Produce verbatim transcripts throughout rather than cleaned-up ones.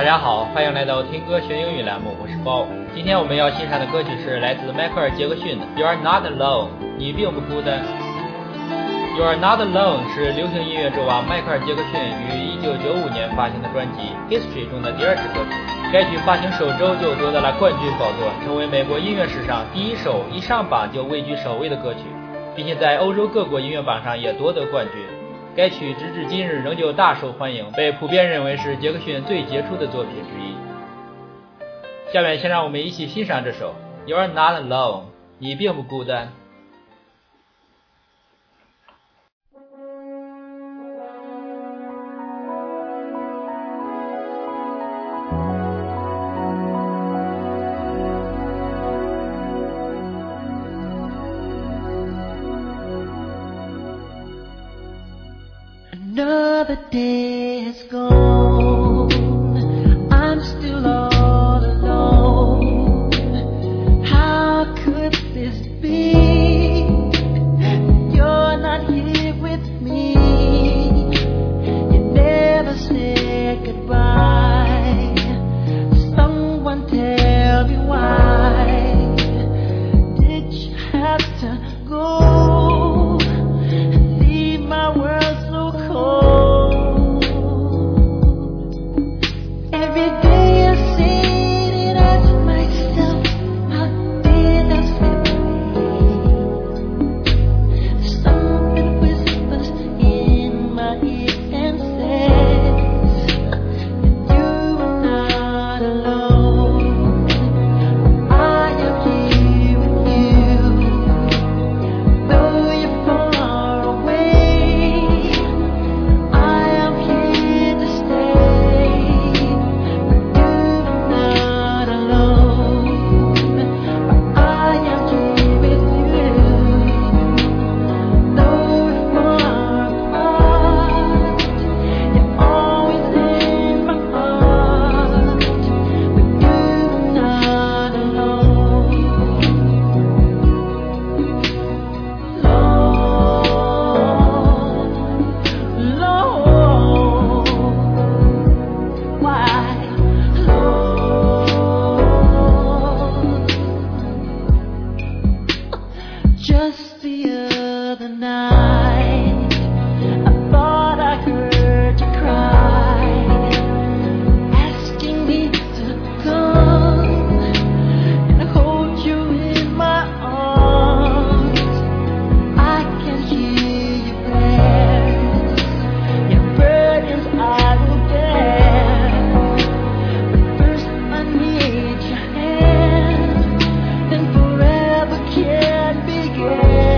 大家好，欢迎来到听歌学英语栏目，我是包。今天我们要欣赏的歌曲是来自迈克尔·杰克逊的 You Are Not Alone， 你并不孤单。You Are Not Alone 是流行音乐之王迈克尔·杰克逊于一九九五年发行的专辑 History 中的第二支歌曲。该曲发行首周就夺得了冠军宝座，成为美国音乐史上第一首一上榜就位居首位的歌曲，并且在欧洲各国音乐榜上也夺得冠军。该曲直至今日仍旧大受欢迎，被普遍认为是杰克逊最杰出的作品之一。下面先让我们一起欣赏这首 You Are Not Alone， 你并不孤单。 Another day has gone, I'm still all alone. How could this be? You're not here with me. You never said goodbye. Someone tell me why did you have to go and leave my world? Every day I say it as myself, how did I slip away? Something whispers in my ear and says that you are not alone. I am here with you, though you're far away. I am here to stay. Not alone, but I am here with you. Though we're far apart, you're always in my heart. But you're not alone. Lord, Lord, why? Just the other night, I thought I heard you cry, asking me to come and hold you in my arms. I can hear your prayers, your burdens I will bear. But first I need your hand, then forever can begin.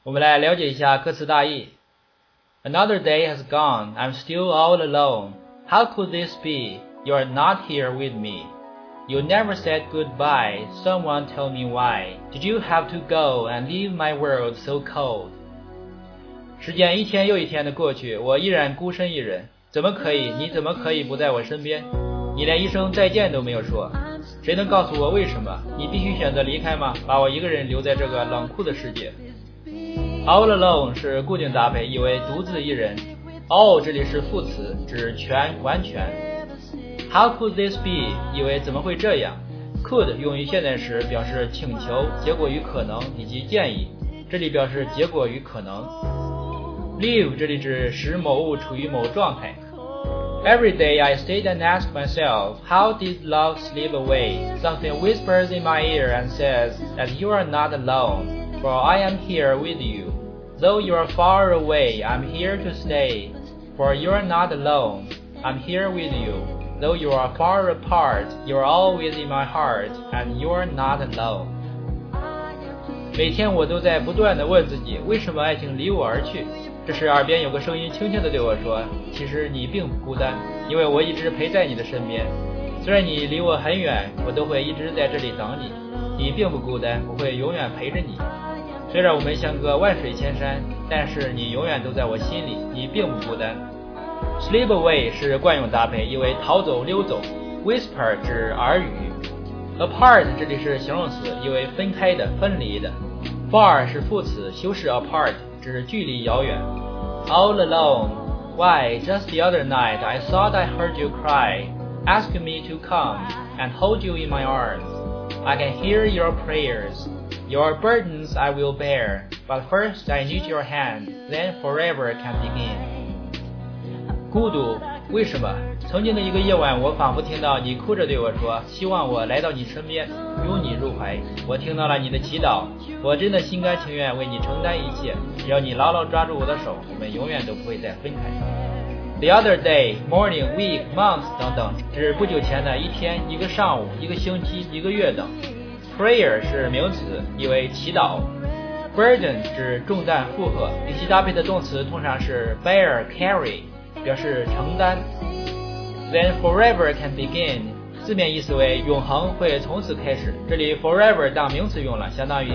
我们来了解一下歌词大意。Another day has gone, I'm still all alone. How could this be? You're not here with me. You never said goodbye, someone tell me why. Did you have to go and leave my world so cold? 时间一天又一天的过去，我依然孤身一人。怎么可以？你怎么可以不在我身边？你连一声再见都没有说。谁能告诉我为什么？你必须选择离开吗？把我一个人留在这个冷酷的世界。All alone 是固定搭配，意为独自一人。All 这里是副词，指全完全。How could this be 意为怎么会这样。Could 用于现在时表示请求、结果与可能以及建议，这里表示结果与可能。Leave 这里指使某物处于某状态。Every day I stayed and asked myself, how did love slip away? Something whispers in my ear and says that you are not alone, for I am here with you. Though you are far away, I'm here to stay, for you are not alone. I'm here with you. Though you are far apart, you are always in my heart, and you are not alone. 每天我都在不断地问自己，为什么爱情离我而去？这时耳边有个声音轻轻地对我说，其实你并不孤单，因为我一直陪在你的身边。虽然你离我很远，我都会一直在这里等你。你并不孤单，我会永远陪着你。虽然我们相隔万水千山，但是你永远都在我心里，你并不孤单。Slip away 是惯用搭配，意为逃走、溜走。Whisper 指耳语。Apart 这里是形容词，意为分开的、分离的。Far 是副词，修饰 apart 指距离遥远。All alone. Why, just the other night I thought I heard you cry, asking me to come and hold you in my arms. I can hear your prayers. Your burdens I will bear, but first I need your hand, then forever can begin. 孤独，为什么？曾经的一个夜晚，我仿佛听到你哭着对我说，希望我来到你身边，拥你入怀。我听到了你的祈祷，我真的心甘情愿为你承担一切，只要你牢牢抓住我的手，我们永远都不会再分开。The other day, morning, week, month 等等，指不久前的一天、一个上午、一个星期、一个月等。Prayer 是名词，意为祈祷。Burden 指重担、负荷，与其搭配的动词通常是 bear, carry， 表示承担。Then forever can begin， 字面意思为永恒会从此开始，这里 forever 当名词用了，相当于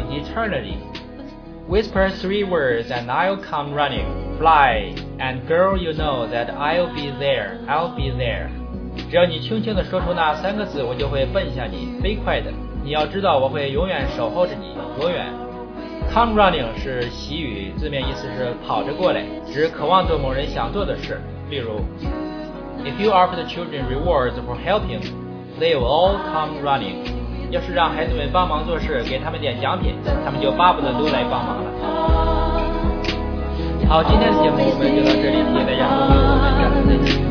eternity。Whisper three words and I'll come running. Fly, and girl, you know that I'll be there. I'll be there. 只要你轻轻地说出那三个字，我就会奔向你，飞快的。你要知道，我会永远守候着你，永远。Come running 是习语，字面意思是跑着过来，指渴望做某人想做的事。例如 ，If you offer the children rewards for helping, they will all come running. 要是让孩子们帮忙做事，给他们点奖品，他们就巴不得都来帮忙了。好，今天的节目我们就到这里，谢谢大家收听，我们下次再见。